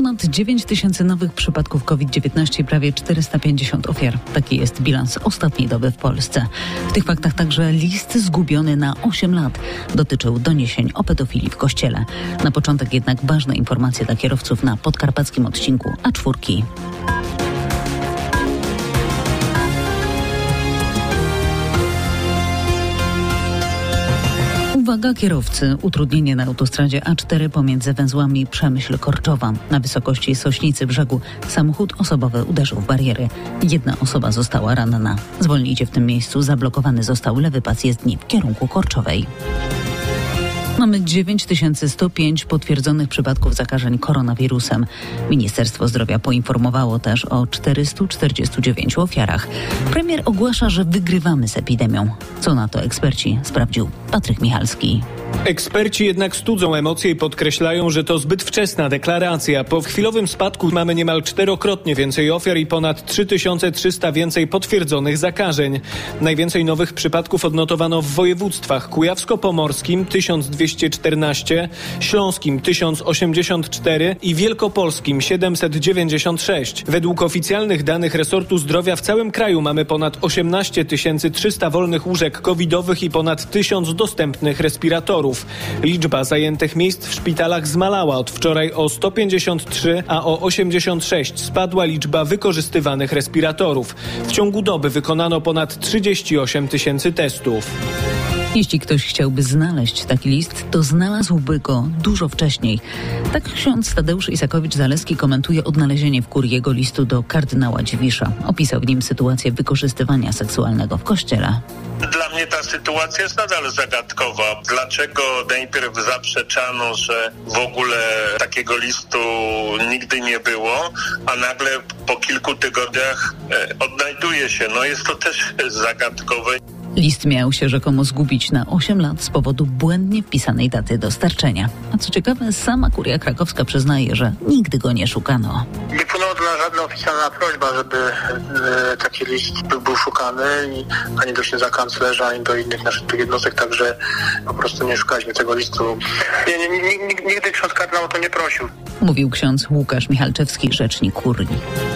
Ponad 9 tysięcy nowych przypadków COVID-19 i prawie 450 ofiar. Taki jest bilans ostatniej doby w Polsce. W tych faktach także list zgubiony na 8 lat dotyczył doniesień o pedofilii w kościele. Na początek jednak ważne informacje dla kierowców na podkarpackim odcinku A4. Uwaga kierowcy, utrudnienie na autostradzie A4 pomiędzy węzłami Przemyśl-Korczowa. Na wysokości Sośnicy Brzegu samochód osobowy uderzył w bariery. Jedna osoba została ranna. Zwolnijcie w tym miejscu, zablokowany został lewy pas jezdni w kierunku Korczowej. Mamy 9105 potwierdzonych przypadków zakażeń koronawirusem. Ministerstwo Zdrowia poinformowało też o 449 ofiarach. Premier ogłasza, że wygrywamy z epidemią. Co na to eksperci, sprawdził Patryk Michalski. Eksperci jednak studzą emocje i podkreślają, że to zbyt wczesna deklaracja. Po chwilowym spadku mamy niemal 4-krotnie więcej ofiar i ponad 3300 więcej potwierdzonych zakażeń. Najwięcej nowych przypadków odnotowano w województwach kujawsko-pomorskim 1214, śląskim 1084 i wielkopolskim 796. Według oficjalnych danych resortu zdrowia w całym kraju mamy ponad 18 300 wolnych łóżek covidowych i ponad 1000 dostępnych respiratorów. Liczba zajętych miejsc w szpitalach zmalała od wczoraj o 153, a o 86 spadła liczba wykorzystywanych respiratorów. W ciągu doby wykonano ponad 38 000 testów. Jeśli ktoś chciałby znaleźć taki list, to znalazłby go dużo wcześniej. Tak ksiądz Tadeusz Isakowicz-Zaleski komentuje odnalezienie w Kuriego listu do kardynała Dziwisza. Opisał w nim sytuację wykorzystywania seksualnego w kościele. Dla mnie ta sytuacja jest nadal zagadkowa. Dlaczego najpierw zaprzeczano, że w ogóle takiego listu nigdy nie było, a nagle po kilku tygodniach odnajduje się. No jest to też zagadkowe. List miał się rzekomo zgubić na 8 lat z powodu błędnie wpisanej daty dostarczenia. A co ciekawe, sama Kuria Krakowska przyznaje, że nigdy go nie szukano. Nie płynęła do nas żadna oficjalna prośba, żeby taki list był szukany, ani do księdza kanclerza, ani do innych naszych jednostek, także po prostu nie szukaliśmy tego listu. Nigdy ksiądz kardynał o to nie prosił. Mówił ksiądz Łukasz Michalczewski, rzecznik Kurii.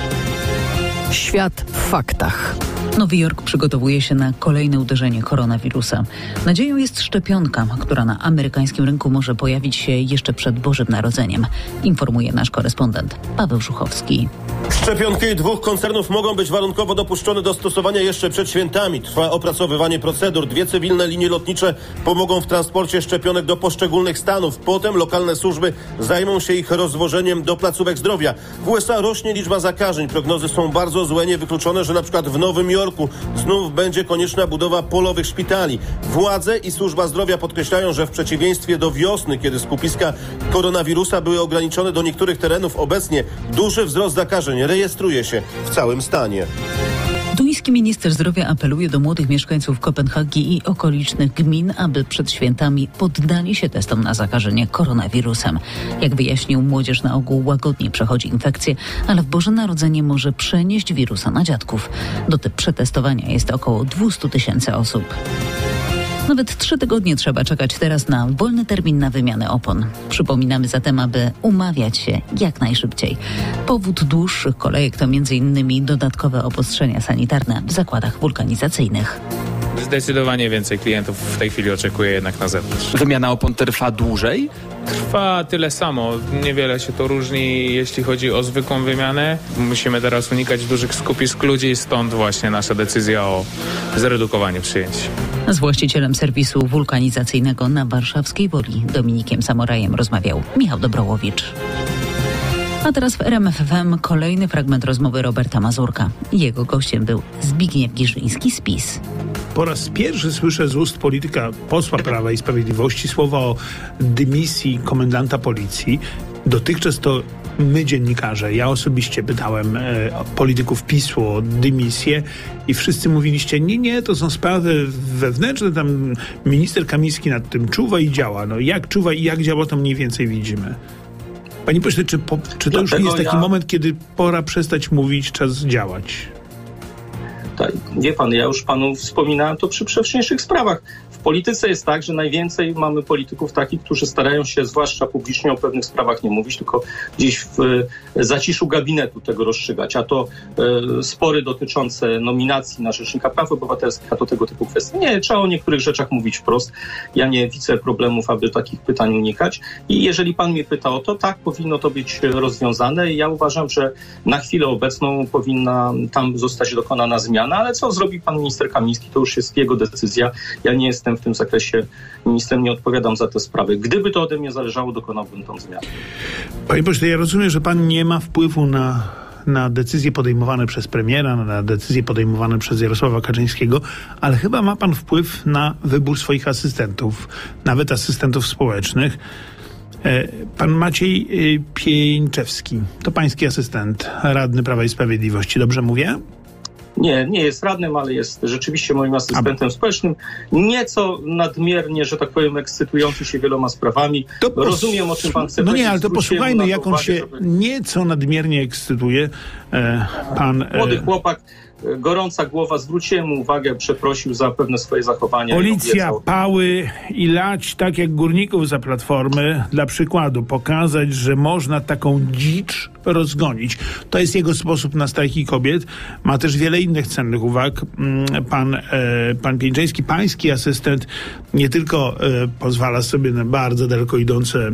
Świat w faktach. Nowy Jork przygotowuje się na kolejne uderzenie koronawirusa. Nadzieją jest szczepionka, która na amerykańskim rynku może pojawić się jeszcze przed Bożym Narodzeniem, informuje nasz korespondent Paweł Żuchowski. Szczepionki 2 koncernów mogą być warunkowo dopuszczone do stosowania jeszcze przed świętami. Trwa opracowywanie procedur. 2 cywilne linie lotnicze pomogą w transporcie szczepionek do poszczególnych stanów. Potem lokalne służby zajmą się ich rozwożeniem do placówek zdrowia. W USA rośnie liczba zakażeń. Prognozy są bardzo złe. Niewykluczone, że na przykład w Nowym Jorku znów będzie konieczna budowa polowych szpitali. Władze i służba zdrowia podkreślają, że w przeciwieństwie do wiosny, kiedy skupiska koronawirusa były ograniczone do niektórych terenów, obecnie duży wzrost zakażeń rejestruje się w całym stanie. Duński minister zdrowia apeluje do młodych mieszkańców Kopenhagi i okolicznych gmin, aby przed świętami poddali się testom na zakażenie koronawirusem. Jak wyjaśnił, młodzież na ogół łagodniej przechodzi infekcję, ale w Boże Narodzenie może przenieść wirusa na dziadków. Do przetestowania jest około 200 000 osób. Nawet 3 tygodnie trzeba czekać teraz na wolny termin na wymianę opon. Przypominamy zatem, aby umawiać się jak najszybciej. Powód dłuższych kolejek to m.in. dodatkowe obostrzenia sanitarne w zakładach wulkanizacyjnych. Zdecydowanie więcej klientów w tej chwili oczekuje jednak na zewnątrz. Wymiana opon trwa dłużej? Trwa tyle samo. Niewiele się to różni, jeśli chodzi o zwykłą wymianę. Musimy teraz unikać dużych skupisk ludzi, stąd właśnie nasza decyzja o zredukowaniu przyjęć. Z właścicielem serwisu wulkanizacyjnego na Warszawskiej Woli, Dominikiem Samorajem, rozmawiał Michał Dobrołowicz. A teraz w RMF FM kolejny fragment rozmowy Roberta Mazurka. Jego gościem był Zbigniew Girzyński z PiS. Po raz pierwszy słyszę z ust polityka, posła Prawa i Sprawiedliwości słowa o dymisji komendanta policji. Dotychczas to my, dziennikarze, ja osobiście pytałem polityków PiS-u o dymisję i wszyscy mówiliście, nie, to są sprawy wewnętrzne, tam minister Kamiński nad tym czuwa i działa. No jak czuwa i jak działa, to mniej więcej widzimy. Panie pośle, czy to już nie jest taki moment, kiedy pora przestać mówić, czas działać? Tak, wie pan, ja już panu wspominałem to przy wcześniejszych sprawach. W polityce jest tak, że najwięcej mamy polityków takich, którzy starają się zwłaszcza publicznie o pewnych sprawach nie mówić, tylko gdzieś w zaciszu gabinetu tego rozstrzygać, a to spory dotyczące nominacji na Rzecznika Praw Obywatelskich, a to tego typu kwestie. Nie, trzeba o niektórych rzeczach mówić wprost. Ja nie widzę problemów, aby takich pytań unikać i jeżeli pan mnie pyta o to, tak, powinno to być rozwiązane. Ja uważam, że na chwilę obecną powinna tam zostać dokonana zmiana, ale co zrobi pan minister Kamiński, to już jest jego decyzja. Ja nie jestem w tym zakresie ministrem, nie odpowiadam za te sprawy. Gdyby to ode mnie zależało, dokonałbym tą zmianę. Panie pośle, ja rozumiem, że pan nie ma wpływu na decyzje podejmowane przez premiera, na decyzje podejmowane przez Jarosława Kaczyńskiego, ale chyba ma pan wpływ na wybór swoich asystentów, nawet asystentów społecznych. Pan Maciej Pieńczewski, to pański asystent, radny Prawa i Sprawiedliwości, dobrze mówię? Nie jest radnym, ale jest rzeczywiście moim asystentem społecznym. Nieco nadmiernie, że tak powiem, ekscytujący się wieloma sprawami. Rozumiem, o czym pan chce powiedzieć. No nie, ale to posłuchajmy, jak on się nieco nadmiernie ekscytuje. Pan... Młody chłopak, gorąca głowa, zwróciłem mu uwagę, przeprosił za pewne swoje zachowania. Policja, pały i lać tak jak górników za Platformy, dla przykładu, pokazać, że można taką dzicz rozgonić. To jest jego sposób na strajki kobiet. Ma też wiele innych cennych uwag. Pan Pieńczewski, pański asystent, nie tylko pozwala sobie na bardzo daleko idące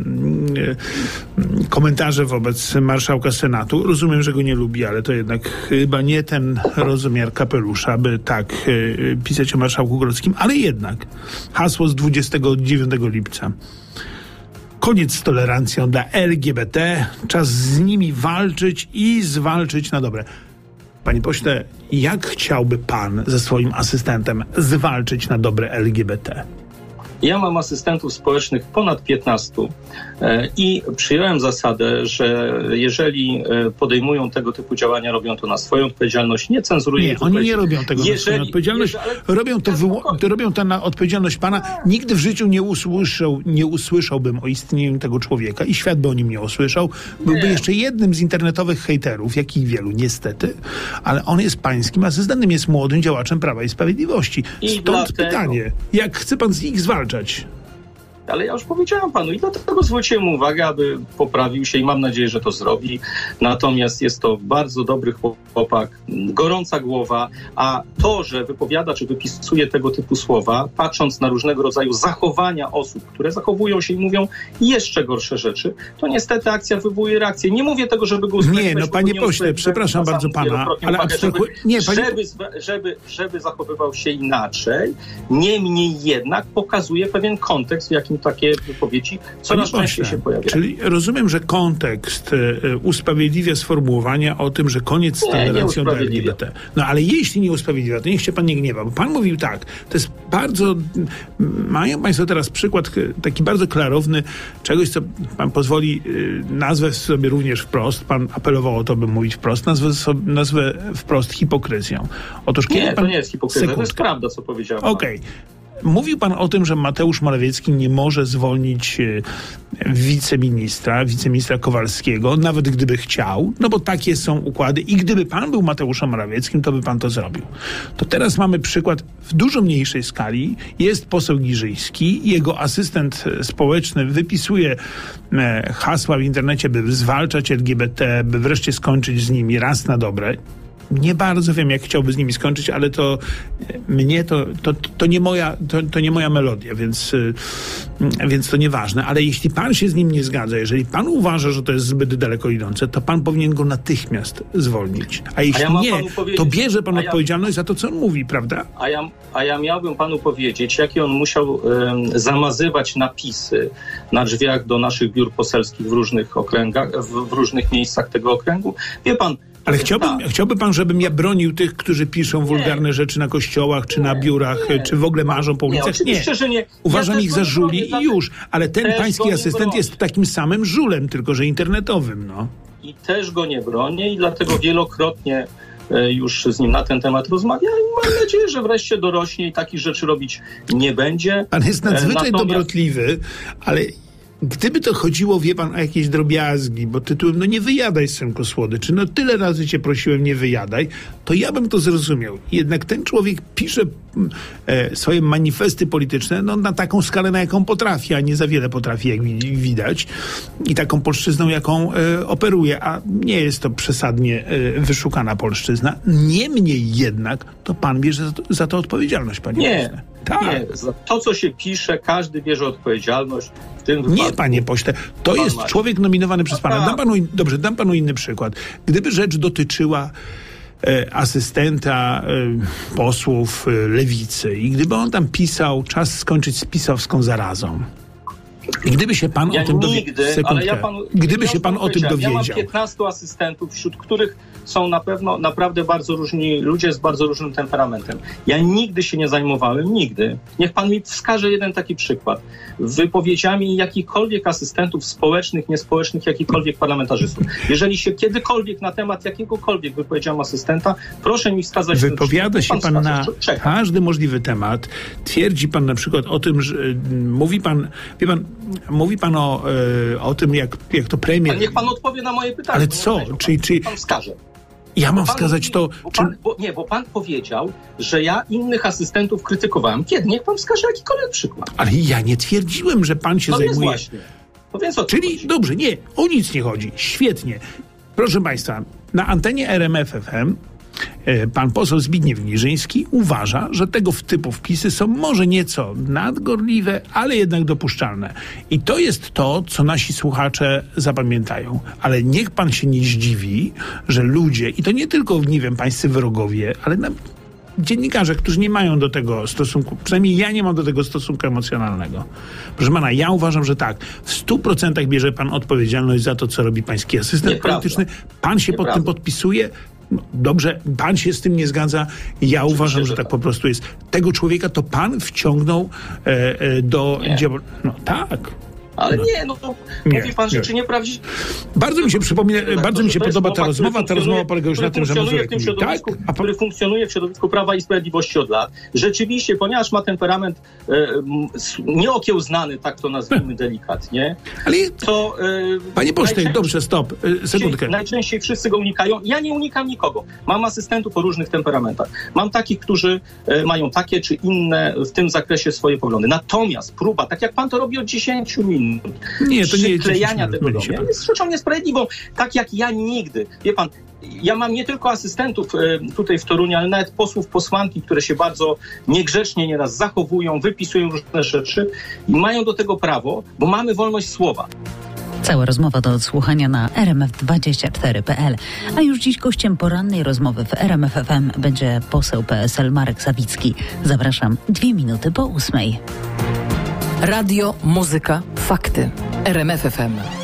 komentarze wobec marszałka Senatu. Rozumiem, że go nie lubi, ale to jednak chyba nie ten rozmiar kapelusza, by tak pisać o marszałku Grodzkim, ale jednak hasło z 29 lipca. Koniec z tolerancją dla LGBT, czas z nimi walczyć i zwalczyć na dobre. Panie pośle, jak chciałby pan ze swoim asystentem zwalczyć na dobre LGBT? Ja mam asystentów społecznych ponad 15 i przyjąłem zasadę, że jeżeli podejmują tego typu działania, robią to na swoją odpowiedzialność, nie cenzuruję. Nie, oni nie robią tego na swoją odpowiedzialność. Robią to na odpowiedzialność pana. Nigdy w życiu nie usłyszałbym o istnieniu tego człowieka i świat by o nim nie usłyszał. Byłby jeszcze jednym z internetowych hejterów, jakich wielu niestety, ale on jest pańskim asystentem, jest młodym działaczem Prawa i Sprawiedliwości. Stąd pytanie, jak chce pan z nich zwalczać? Ale ja już powiedziałem panu i dlatego zwróciłem uwagę, aby poprawił się i mam nadzieję, że to zrobi. Natomiast jest to bardzo dobry chłopak, gorąca głowa, a to, że wypowiada czy wypisuje tego typu słowa, patrząc na różnego rodzaju zachowania osób, które zachowują się i mówią jeszcze gorsze rzeczy, to niestety akcja wywołuje reakcję. Nie mówię tego, żeby go usprawiedliwiać. Nie, no panie pośle, przepraszam bardzo pana, ale żeby zachowywał się inaczej, niemniej jednak pokazuje pewien kontekst, w jakim takie wypowiedzi coraz częściej się pojawiają. Czyli rozumiem, że kontekst usprawiedliwia sformułowania o tym, że koniec z tolerancją dla LGBT. No ale jeśli nie usprawiedliwia, to niech się pan nie gniewa, bo pan mówił tak, to jest bardzo... Mają państwo teraz przykład taki bardzo klarowny czegoś, co pan pozwoli nazwę sobie również wprost. Pan apelował o to, by mówić wprost. Nazwę wprost hipokryzją. Otóż kiedy to nie jest hipokryzja, to jest prawda, co powiedziałem. Okej. Mówił pan o tym, że Mateusz Morawiecki nie może zwolnić wiceministra Kowalskiego, nawet gdyby chciał, no bo takie są układy i gdyby pan był Mateuszem Morawieckim, to by pan to zrobił. To teraz mamy przykład w dużo mniejszej skali. Jest poseł Giżyński, jego asystent społeczny wypisuje hasła w internecie, by zwalczać LGBT, by wreszcie skończyć z nimi raz na dobre. Nie bardzo wiem, jak chciałby z nimi skończyć, ale to mnie to nie moja melodia, więc to nieważne. Ale jeśli pan się z nim nie zgadza, jeżeli pan uważa, że to jest zbyt daleko idące, to pan powinien go natychmiast zwolnić. A jeśli to bierze pan odpowiedzialność za to, co on mówi, prawda? A ja miałbym panu powiedzieć, jakie on musiał zamazywać napisy na drzwiach do naszych biur poselskich w różnych okręgach, w różnych miejscach tego okręgu. Wie pan, ale chciałby pan, żebym ja bronił tych, którzy piszą wulgarne rzeczy na kościołach, czy na biurach, czy w ogóle marzą po ulicach? Nie, że nie. Uważam ich za żuli i już. Ale ten pański asystent jest takim samym żulem, tylko że internetowym, no. I też go nie bronię i dlatego wielokrotnie już z nim na ten temat rozmawiałem i mam nadzieję, że wreszcie dorośnie i takich rzeczy robić nie będzie. Pan jest nadzwyczaj dobrotliwy, ale gdyby to chodziło, wie pan, o jakieś drobiazgi, bo tytułem, nie wyjadaj, synku słodyczy, tyle razy cię prosiłem, nie wyjadaj, to ja bym to zrozumiał. Jednak ten człowiek pisze swoje manifesty polityczne, na taką skalę, na jaką potrafi, a nie za wiele potrafi, jak widać, i taką polszczyzną, jaką operuje, a nie jest to przesadnie wyszukana polszczyzna. Niemniej jednak, to pan bierze za to odpowiedzialność, panie pośle. Tak. Nie, za to, co się pisze, każdy bierze odpowiedzialność. W tym wypadku. Nie, panie pośle, to jest człowiek nominowany przez pana. Dam panu inny przykład. Gdyby rzecz dotyczyła asystenta posłów Lewicy i gdyby on tam pisał czas skończyć z pisowską zarazą. I gdyby się pan o tym dowiedział. Gdyby się pan o tym dowiedział. Ja mam 15 asystentów, wśród których są na pewno naprawdę bardzo różni ludzie z bardzo różnym temperamentem. Ja nigdy się nie zajmowałem, nigdy. Niech pan mi wskaże jeden taki przykład. Wypowiedziami jakichkolwiek asystentów społecznych, niespołecznych, jakichkolwiek parlamentarzystów. Jeżeli się kiedykolwiek na temat jakiegokolwiek wypowiedziałem asystenta, proszę mi wskazać. Wypowiada się pan na każdy możliwy temat. Twierdzi pan na przykład o tym, że mówi pan, wie pan, mówi pan o tym, jak to premier... Ale niech pan odpowie na moje pytanie. Ale co? Czy pan wskaże? Ja mam wskazać to... Bo pan powiedział, że ja innych asystentów krytykowałem. Kiedy? Niech pan wskaże jakikolwiek przykład. Ale ja nie twierdziłem, że pan się zajmuje... Jest właśnie. No więc o co Czyli chodzi? Dobrze, nie, o nic nie chodzi. Świetnie. Proszę państwa, na antenie RMF FM pan poseł Zbigniew Girzyński uważa, że tego typu wpisy są może nieco nadgorliwe, ale jednak dopuszczalne. I to jest to, co nasi słuchacze zapamiętają. Ale niech pan się nie zdziwi, że ludzie, i to nie tylko, nie wiem, pańscy wrogowie, ale dziennikarze, którzy nie mają do tego stosunku, przynajmniej ja nie mam do tego stosunku emocjonalnego. Proszę pana, ja uważam, że tak, w 100% bierze pan odpowiedzialność za to, co robi pański asystent polityczny. Pan się pod tym podpisuje. Dobrze, pan się z tym nie zgadza. Ja uważam, że tak po prostu jest. Tego człowieka to pan wciągnął do działu. Tak. Ale mówi pan rzeczy nieprawdziwe. Bardzo mi się podoba ta rozmowa. Ta rozmowa polega już na tym, że Mazurek mówi, który funkcjonuje w środowisku Prawa i Sprawiedliwości od lat. Rzeczywiście, ponieważ ma temperament nieokiełznany, tak to nazwijmy delikatnie, ale to... Panie pośle, dobrze, stop. Sekundkę. Najczęściej wszyscy go unikają. Ja nie unikam nikogo. Mam asystentów o różnych temperamentach. Mam takich, którzy mają takie czy inne w tym zakresie swoje poglądy. Natomiast próba, tak jak pan to robi od 10 minut, przyklejania tego do mnie jest rzeczą niesprawiedliwą. Tak jak ja nigdy. Wie pan, ja mam nie tylko asystentów tutaj w Toruniu, ale nawet posłów, posłanki, które się bardzo niegrzecznie nieraz zachowują, wypisują różne rzeczy i mają do tego prawo, bo mamy wolność słowa. Cała rozmowa do odsłuchania na rmf24.pl. A już dziś gościem porannej rozmowy w RMF FM będzie poseł PSL Marek Sawicki. Zapraszam 2 minuty po 8:00. Radio, muzyka, fakty. RMF FM.